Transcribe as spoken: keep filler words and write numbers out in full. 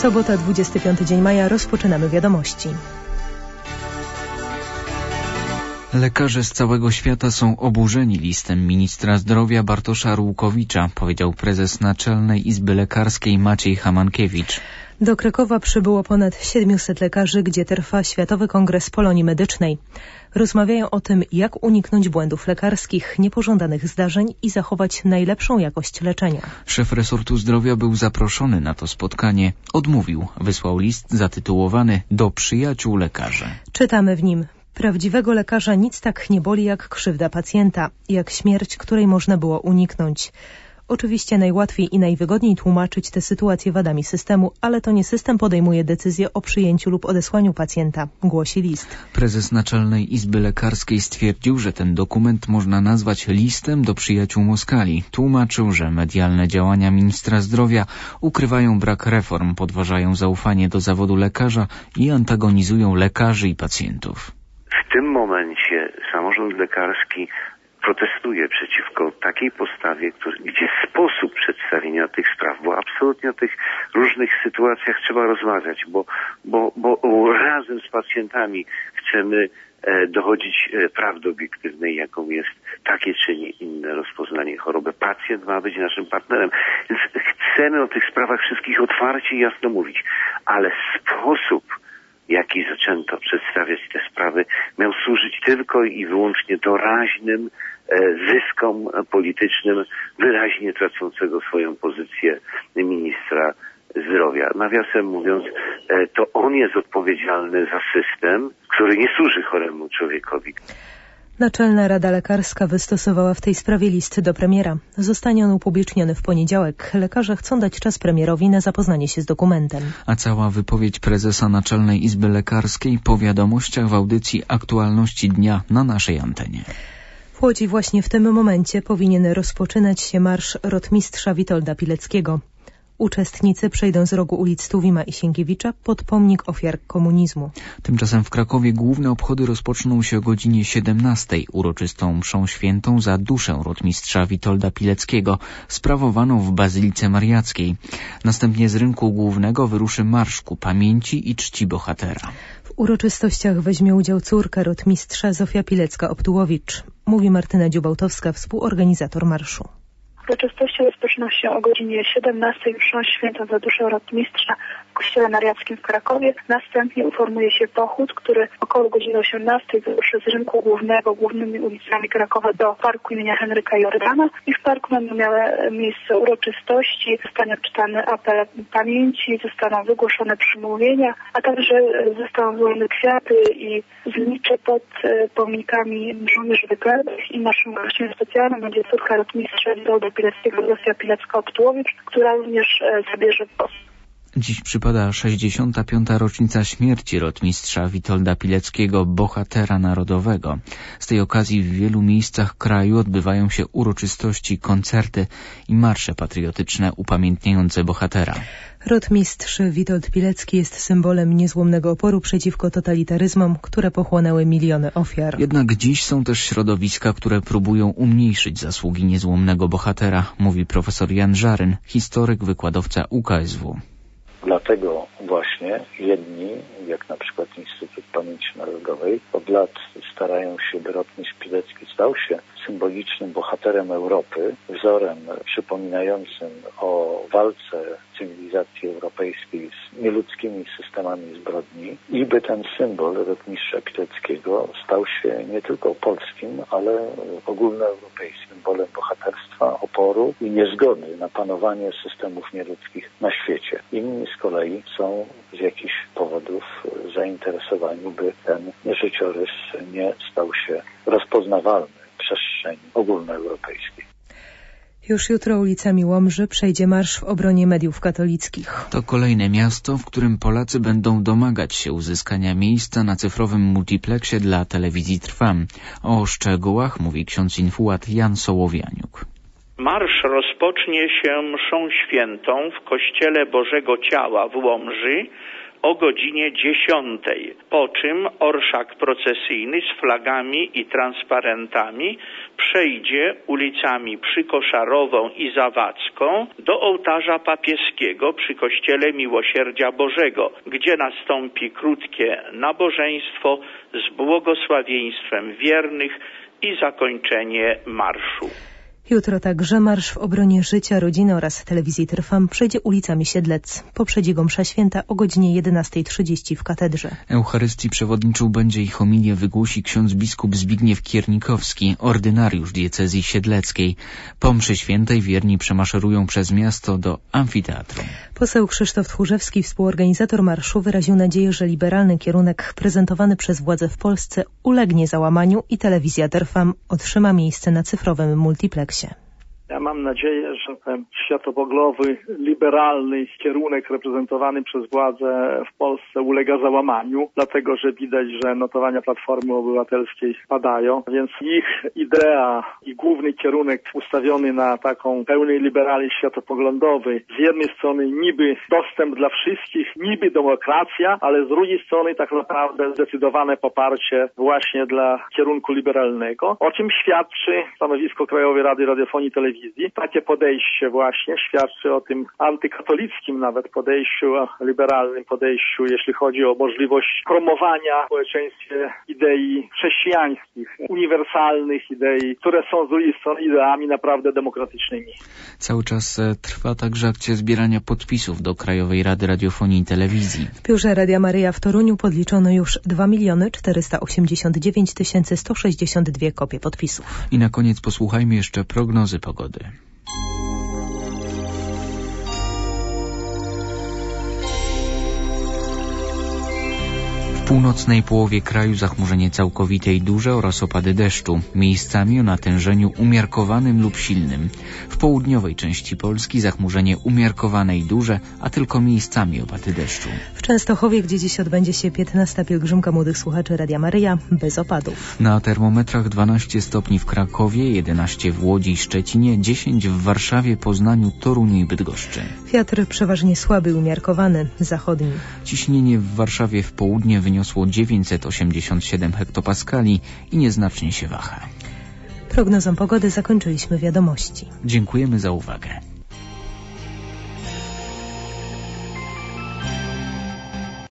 Sobota, dwudziesty piąty dzień maja, rozpoczynamy wiadomości. Lekarze z całego świata są oburzeni listem ministra zdrowia Bartosza Arłukowicza, powiedział prezes Naczelnej Izby Lekarskiej Maciej Hamankiewicz. Do Krakowa przybyło ponad siedmiuset lekarzy, gdzie trwa Światowy Kongres Polonii Medycznej. Rozmawiają o tym, jak uniknąć błędów lekarskich, niepożądanych zdarzeń i zachować najlepszą jakość leczenia. Szef resortu zdrowia był zaproszony na to spotkanie. Odmówił. Wysłał list zatytułowany „Do przyjaciół lekarzy”. Czytamy w nim: prawdziwego lekarza nic tak nie boli jak krzywda pacjenta, jak śmierć, której można było uniknąć. Oczywiście najłatwiej i najwygodniej tłumaczyć tę sytuację wadami systemu, ale to nie system podejmuje decyzję o przyjęciu lub odesłaniu pacjenta, głosi list. Prezes Naczelnej Izby Lekarskiej stwierdził, że ten dokument można nazwać listem do przyjaciół Moskali. Tłumaczył, że medialne działania ministra zdrowia ukrywają brak reform, podważają zaufanie do zawodu lekarza i antagonizują lekarzy i pacjentów. W tym momencie samorząd lekarski protestuje przeciwko takiej postawie, który, gdzie sposób przedstawienia tych spraw, bo absolutnie o tych różnych sytuacjach trzeba rozmawiać, bo, bo, bo razem z pacjentami chcemy e, dochodzić e, prawdy obiektywnej, jaką jest takie czy nie inne rozpoznanie choroby. Pacjent ma być naszym partnerem, więc chcemy o tych sprawach wszystkich otwarcie i jasno mówić, ale sposób, jaki zaczęto przedstawiać te sprawy, miał służyć tylko i wyłącznie doraźnym zyskom politycznym wyraźnie tracącego swoją pozycję ministra zdrowia. Nawiasem mówiąc, to on jest odpowiedzialny za system, który nie służy choremu człowiekowi. Naczelna Rada Lekarska wystosowała w tej sprawie list do premiera. Zostanie on upubliczniony w poniedziałek. Lekarze chcą dać czas premierowi na zapoznanie się z dokumentem. A cała wypowiedź prezesa Naczelnej Izby Lekarskiej po wiadomościach w audycji Aktualności Dnia na naszej antenie. W Łodzi właśnie w tym momencie powinien rozpoczynać się marsz rotmistrza Witolda Pileckiego. Uczestnicy przejdą z rogu ulic Tuwima i Sienkiewicza pod pomnik ofiar komunizmu. Tymczasem w Krakowie główne obchody rozpoczną się o godzinie siedemnastej uroczystą mszą świętą za duszę rotmistrza Witolda Pileckiego, sprawowaną w Bazylice Mariackiej. Następnie z rynku głównego wyruszy marsz ku pamięci i czci bohatera. W uroczystościach weźmie udział córka rotmistrza Zofia Pilecka-Optułowicz, mówi Martyna Dziubałtowska, współorganizator marszu. Uroczystości rozpoczną się o godzinie siedemnastej mszą świętą za duszę rotmistrza w kościele mariackim w Krakowie. Następnie uformuje się pochód, który około godziny osiemnastej wyruszy z rynku głównego głównymi ulicami Krakowa do parku imienia Henryka Jordana i w parku będą miały miejsce uroczystości, zostanie odczytany apel pamięci, zostaną wygłoszone przemówienia, a także zostaną złożone kwiaty i znicze pod pomnikami żołnierzy wyklętych i naszym gościem specjalnym będzie córka rotmistrza Witolda Pileckiego, Zofia Pilecka-Optułowicz, która również zabierze głos. Dziś przypada sześćdziesiąta piąta rocznica śmierci rotmistrza Witolda Pileckiego, bohatera narodowego. Z tej okazji w wielu miejscach kraju odbywają się uroczystości, koncerty i marsze patriotyczne upamiętniające bohatera. Rotmistrz Witold Pilecki jest symbolem niezłomnego oporu przeciwko totalitaryzmom, które pochłonęły miliony ofiar. Jednak dziś są też środowiska, które próbują umniejszyć zasługi niezłomnego bohatera, mówi profesor Jan Żaryn, historyk, wykładowca U K S W. Dlatego właśnie jedni, jak na przykład Instytut Pamięci Narodowej, od lat starają się, by rotmistrz Pilecki stał się symbolicznym bohaterem Europy, wzorem przypominającym o walce cywilizacji europejskiej z nieludzkimi systemami zbrodni i by ten symbol rotmistrza Pileckiego stał się nie tylko polskim, ale ogólnoeuropejskim symbolem bohaterstwa, oporu i niezgody na panowanie systemów nieludzkich na świecie. Inni z kolei są z jakichś powodów zainteresowani, by ten życiorys nie stał się rozpoznawalny w przestrzeni ogólnoeuropejskiej. Już jutro ulicami Łomży przejdzie marsz w obronie mediów katolickich. To kolejne miasto, w którym Polacy będą domagać się uzyskania miejsca na cyfrowym multiplexie dla telewizji Trwam. O szczegółach mówi ksiądz infułat Jan Sołowianiuk. Marsz rozpocznie się mszą świętą w Kościele Bożego Ciała w Łomży o godzinie dziesiątej, po czym orszak procesyjny z flagami i transparentami przejdzie ulicami Przykoszarową i Zawadzką do ołtarza papieskiego przy Kościele Miłosierdzia Bożego, gdzie nastąpi krótkie nabożeństwo z błogosławieństwem wiernych i zakończenie marszu. Jutro także marsz w obronie życia, rodziny oraz telewizji Trwam przejdzie ulicami Siedlec. Poprzedzi go msza święta o godzinie jedenastej trzydzieści w katedrze. Eucharystii przewodniczył będzie i homilię wygłosi ksiądz biskup Zbigniew Kiernikowski, ordynariusz diecezji siedleckiej. Po mszy świętej wierni przemaszerują przez miasto do amfiteatru. Poseł Krzysztof Tchórzewski, współorganizator marszu, wyraził nadzieję, że liberalny kierunek prezentowany przez władze w Polsce ulegnie załamaniu i telewizja Trwam otrzyma miejsce na cyfrowym multipleksie. Ja mam nadzieję, że ten światopoglądowy, liberalny kierunek reprezentowany przez władze w Polsce ulega załamaniu, dlatego że widać, że notowania Platformy Obywatelskiej spadają, więc ich idea i główny kierunek ustawiony na taką pełnej liberalizm światopoglądowy, z jednej strony niby dostęp dla wszystkich, niby demokracja, ale z drugiej strony tak naprawdę zdecydowane poparcie właśnie dla kierunku liberalnego, o czym świadczy stanowisko Krajowej Rady Radiofonii i Telewizji. Takie podejście właśnie świadczy o tym antykatolickim nawet podejściu, liberalnym podejściu, jeśli chodzi o możliwość promowania w społeczeństwie idei chrześcijańskich, uniwersalnych idei, które są z drugiej strony ideami naprawdę demokratycznymi. Cały czas trwa także akcja zbierania podpisów do Krajowej Rady Radiofonii i Telewizji. W biurze Radia Maryja w Toruniu podliczono już dwa miliony czterysta osiemdziesiąt dziewięć tysięcy sto sześćdziesiąt dwie kopie podpisów. I na koniec posłuchajmy jeszcze prognozy pogody. W północnej połowie kraju zachmurzenie całkowite i duże oraz opady deszczu, miejscami o natężeniu umiarkowanym lub silnym. W południowej części Polski zachmurzenie umiarkowane i duże, a tylko miejscami opady deszczu. W Częstochowie, gdzie dziś odbędzie się piętnasta pielgrzymka młodych słuchaczy Radia Maryja, bez opadów. Na termometrach dwanaście stopni w Krakowie, jedenaście w Łodzi i Szczecinie, dziesięć w Warszawie, Poznaniu, Toruniu i Bydgoszczy. Wiatr przeważnie słaby, umiarkowany, zachodni. Ciśnienie w Warszawie w południe wyniosło dziewięćset osiemdziesiąt siedem hektopaskali i nieznacznie się waha. Prognozą pogody zakończyliśmy wiadomości. Dziękujemy za uwagę.